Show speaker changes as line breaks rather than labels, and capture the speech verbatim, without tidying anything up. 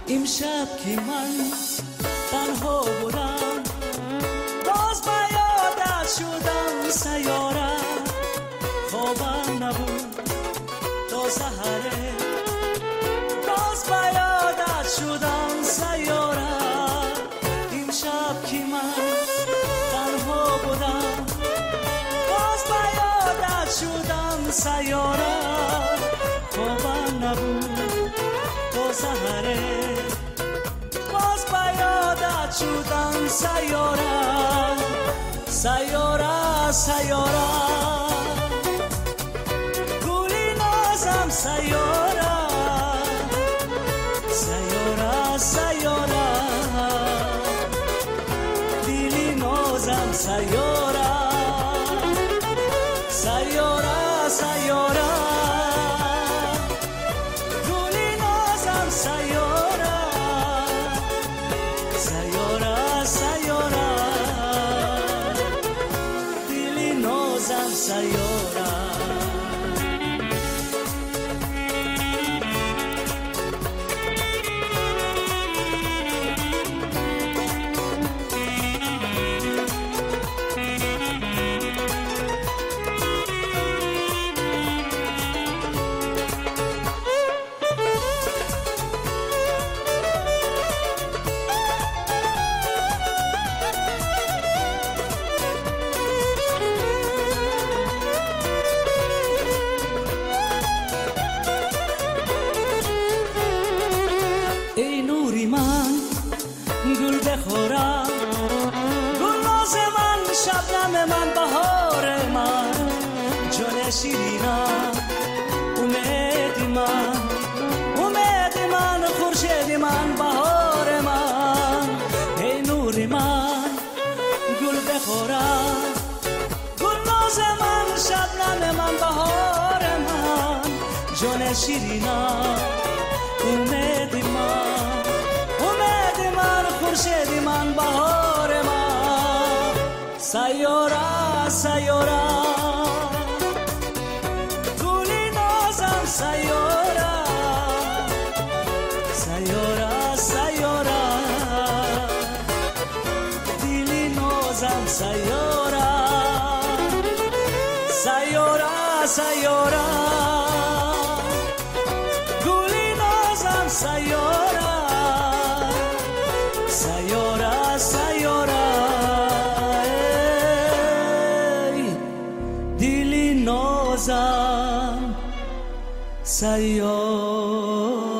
امشب که من تنها بودم باز به یادت شدم سیاره خوابم نبود تا سحره باز به یادت شدم سیاره امشب که من تنها بودم باز به یادت شدم سیاره خوابم نبود تا سحره باز به یادت شدم سیاره سیاره سیاره گلی نازم سیاره سیاره سیاره دلی نازم سیاره سیاره سیاره گلی نازم سیاره سیاره سیاره دلی نازم سیاره ای نوری من گل بخورم گل ناز من شبنم من بهار من جان شیرینم امید من امید من خورشید من بهار من ای نوری من گل بخورم گل ناز من شبنم من بهار من جان شیرینم امید من امید من خورشید من بهار من سیاره سیاره گلی نازم سیاره سیاره سیاره دلی نازم سیاره سیاره سیاره سیاره سیاره سیاره دلی نازم سیاره